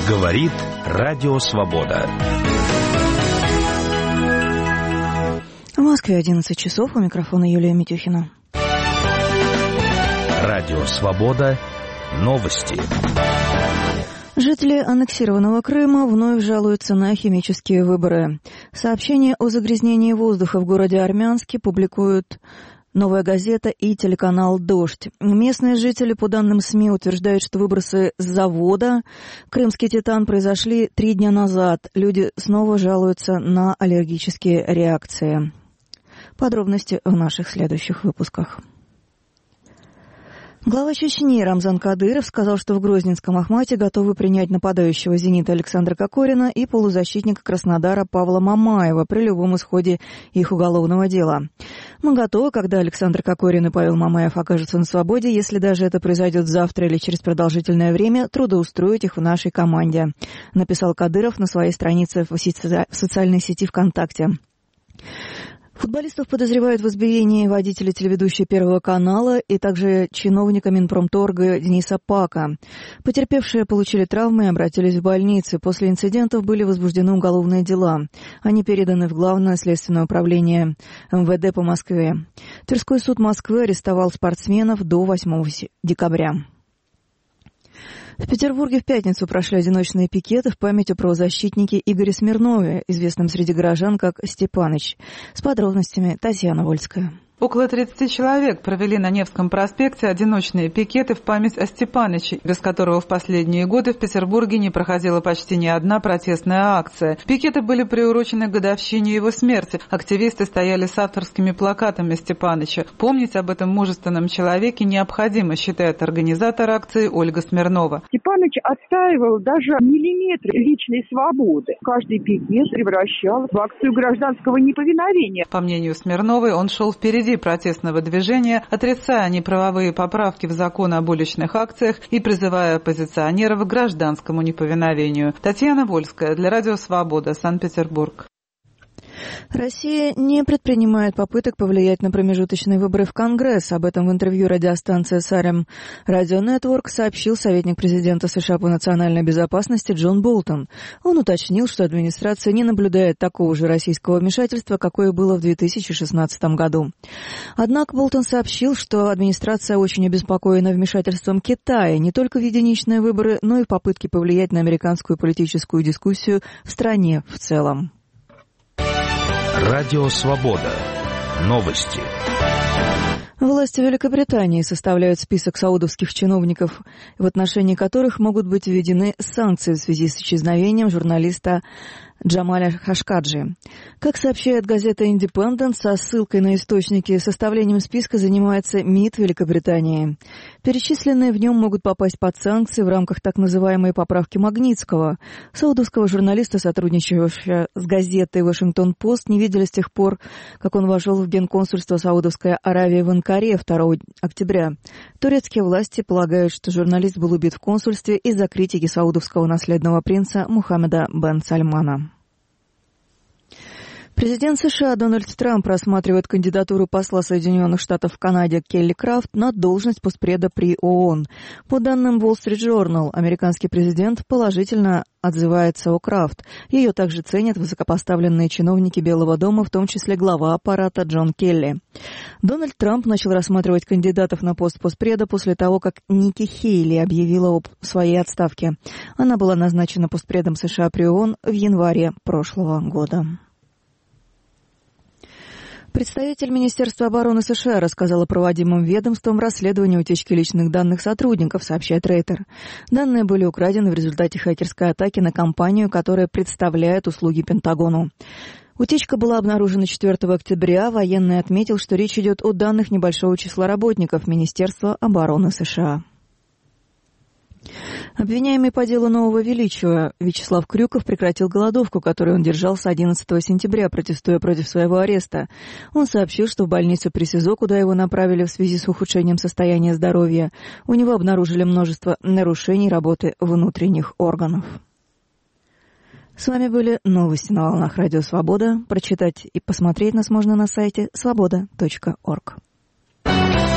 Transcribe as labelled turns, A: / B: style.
A: Говорит Радио Свобода.
B: В Москве 11 часов. У микрофона Юлия Митюхина.
A: Радио Свобода. Новости.
B: Жители аннексированного Крыма вновь жалуются на химические выборы. Сообщение о загрязнении воздуха в городе Армянске публикуют «Новая газета» и телеканал «Дождь». Местные жители, по данным СМИ, утверждают, что выбросы с завода «Крымский Титан» произошли 3 дня назад. Люди снова жалуются на аллергические реакции. Подробности в наших следующих выпусках. Глава Чечни Рамзан Кадыров сказал, что в Грозненском Ахмате готовы принять нападающего «Зенита» Александра Кокорина и полузащитника Краснодара Павла Мамаева при любом исходе их уголовного дела. «Мы готовы, когда Александр Кокорин и Павел Мамаев окажутся на свободе, если даже это произойдет завтра или через продолжительное время, трудоустроить их в нашей команде», написал Кадыров на своей странице в социальной сети ВКонтакте. Футболистов подозревают в избиении водителя телеведущей Первого канала и также чиновника Минпромторга Дениса Пака. Потерпевшие получили травмы и обратились в больницы. После инцидентов были возбуждены уголовные дела. Они переданы в Главное следственное управление МВД по Москве. Тверской суд Москвы арестовал спортсменов до 8 декабря. В Петербурге в пятницу прошли одиночные пикеты в память о правозащитнике Игоре Смирнове, известном среди горожан как Степаныч. С подробностями Татьяна Вольская.
C: Около 30 человек провели на Невском проспекте одиночные пикеты в память о Степаныче, без которого в последние годы в Петербурге не проходила почти ни одна протестная акция. Пикеты были приурочены к годовщине его смерти. Активисты стояли с авторскими плакатами Степаныча. Помнить об этом мужественном человеке необходимо, считает организатор акции Ольга Смирнова.
D: Степаныч отстаивал даже миллиметр личной свободы. Каждый пикет превращал в акцию гражданского неповиновения.
C: По мнению Смирновой, он шел впереди протестного движения, отрицая неправовые поправки в закон об уличных акциях и призывая оппозиционеров к гражданскому неповиновению. Татьяна Вольская для Радио Свобода, Санкт-Петербург.
B: Россия не предпринимает попыток повлиять на промежуточные выборы в Конгресс. Об этом в интервью радиостанции Сарем Радио Нетворк сообщил советник президента США по национальной безопасности Джон Болтон. Он уточнил, что администрация не наблюдает такого же российского вмешательства, какое было в 2016 году. Однако Болтон сообщил, что администрация очень обеспокоена вмешательством Китая не только в единичные выборы, но и в попытке повлиять на американскую политическую дискуссию в стране в целом.
A: Радио Свобода. Новости.
B: Власти Великобритании составляют список саудовских чиновников, в отношении которых могут быть введены санкции в связи с исчезновением журналиста Джамаля Хашкаджи. Как сообщает газета «Индепендент» со ссылкой на источники, составлением списка занимается МИД Великобритании. Перечисленные в нем могут попасть под санкции в рамках так называемой поправки Магнитского. Саудовского журналиста, сотрудничавшего с газетой «Вашингтон-Пост», не видели с тех пор, как он вошел в генконсульство Саудовской Аравии в Анкаре 2 октября. Турецкие власти полагают, что журналист был убит в консульстве из-за критики саудовского наследного принца Мухаммеда бен Сальмана. Президент США Дональд Трамп рассматривает кандидатуру посла Соединенных Штатов в Канаде Келли Крафт на должность постпреда при ООН. По данным Wall Street Journal, американский президент положительно отзывается о Крафт. Ее также ценят высокопоставленные чиновники Белого дома, в том числе глава аппарата Джон Келли. Дональд Трамп начал рассматривать кандидатов на пост постпреда после того, как Ники Хейли объявила об своей отставке. Она была назначена постпредом США при ООН в январе прошлого года. Представитель Министерства обороны США рассказал о проводимом ведомством расследовании утечки личных данных сотрудников, сообщает Рейтер. Данные были украдены в результате хакерской атаки на компанию, которая представляет услуги Пентагону. Утечка была обнаружена 4 октября. Военный отметил, что речь идет о данных небольшого числа работников Министерства обороны США. Обвиняемый по делу Нового Величия Вячеслав Крюков прекратил голодовку, которую он держал с 11 сентября, протестуя против своего ареста. Он сообщил, что в больницу при СИЗО, куда его направили в связи с ухудшением состояния здоровья, у него обнаружили множество нарушений работы внутренних органов. С вами были новости на волнах Радио Свобода. Прочитать и посмотреть нас можно на сайте svoboda.org.